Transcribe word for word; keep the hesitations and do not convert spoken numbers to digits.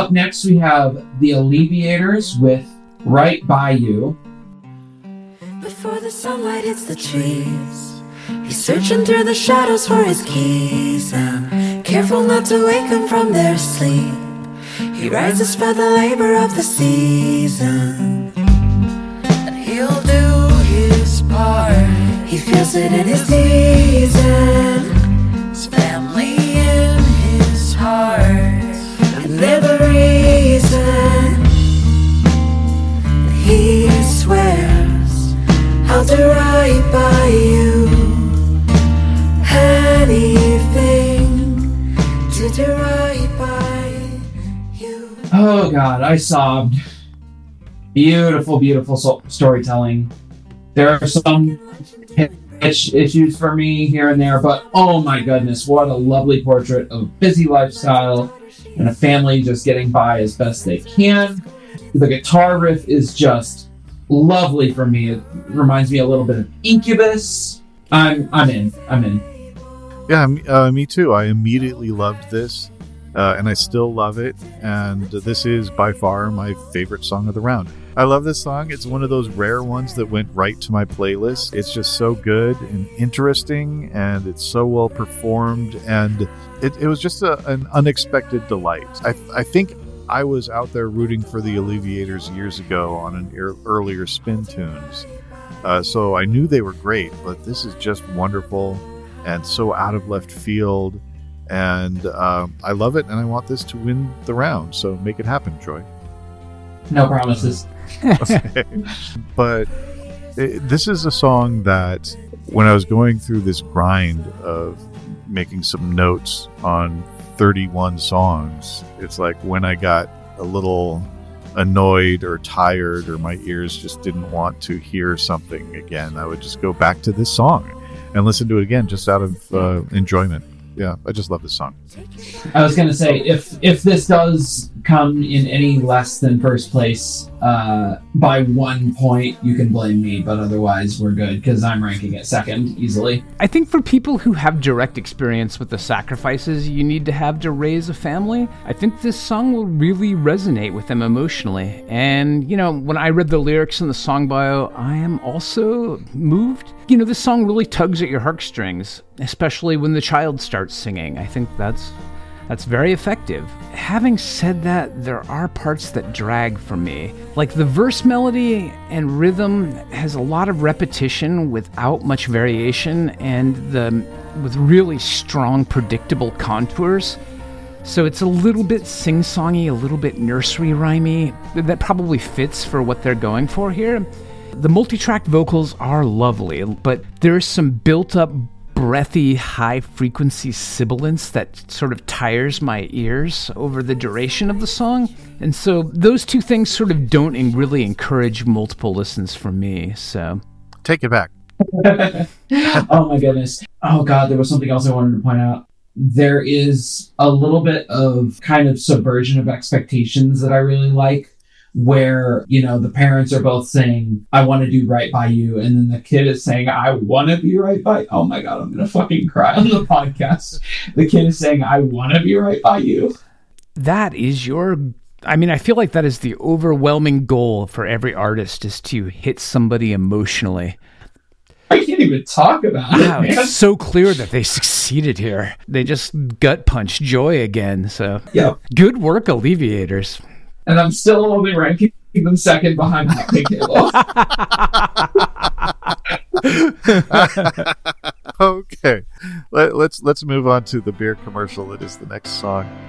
Up next, we have The Alleviators with Right By You. Before the sunlight hits the trees, he's searching through the shadows for his keys, and careful not to wake them from their sleep, he rises for the labor of the season, and he'll do his part. He feels it in his knees and his family in his heart, and they're the reason he swears I'll do right by you, anything to do right by you. Oh God, I sobbed. Beautiful, beautiful so- storytelling. There are some pitch issues for me here and there, but oh my goodness, what a lovely portrait of a busy lifestyle and a family just getting by as best they can. The guitar riff is just lovely for me. It reminds me a little bit of Incubus. I'm I'm in. I'm in. Yeah, uh, me too. I immediately loved this, uh, and I still love it. And this is by far my favorite song of the round. I love this song. It's one of those rare ones that went right to my playlist. It's just so good and interesting, and it's so well performed, and it, it was just a, an unexpected delight. I, I think I was out there rooting for the Alleviators years ago on an er- earlier Spin Tunes, uh, so I knew they were great, but this is just wonderful and so out of left field, and uh, I love it, and I want this to win the round, so make it happen, Troy. No promises. Okay. But it, this is a song that when I was going through this grind of making some notes on thirty-one songs, it's like when I got a little annoyed or tired or my ears just didn't want to hear something again, I would just go back to this song and listen to it again just out of uh, enjoyment. Yeah, I just love this song. I was going to say, if if this does come in any less than first place uh, by one point, you can blame me, but otherwise we're good, because I'm ranking it second easily. I think for people who have direct experience with the sacrifices you need to have to raise a family, I think this song will really resonate with them emotionally. And, you know, when I read the lyrics in the song bio, I am also moved. You know, this song really tugs at your heartstrings, especially when the child starts singing. I think that's that's very effective. Having said that, there are parts that drag for me. Like the verse melody and rhythm has a lot of repetition without much variation, and the with really strong, predictable contours. So it's a little bit sing-songy, a little bit nursery rhymey. That probably fits for what they're going for here. The multi-track vocals are lovely, but there's some built-up, breathy, high-frequency sibilance that sort of tires my ears over the duration of the song. And so those two things sort of don't really encourage multiple listens for me, so... Take it back. Oh my goodness. Oh God, there was something else I wanted to point out. There is a little bit of kind of subversion of expectations that I really like, where, you know, the parents are both saying, I want to do right by you, and then the kid is saying, I want to be right by you. Oh my God, I'm going to fucking cry on the podcast. The kid is saying, I want to be right by you. That is your... I mean, I feel like that is the overwhelming goal for every artist, is to hit somebody emotionally. I can't even talk about wow, it, man. It's so clear that they succeeded here. They just gut punch joy again, so... Yep. Good work, Alleviators. And I'm still only ranking them second behind Hot Pink Halo. Okay, Let, let's let's move on to the beer commercial that is the next song.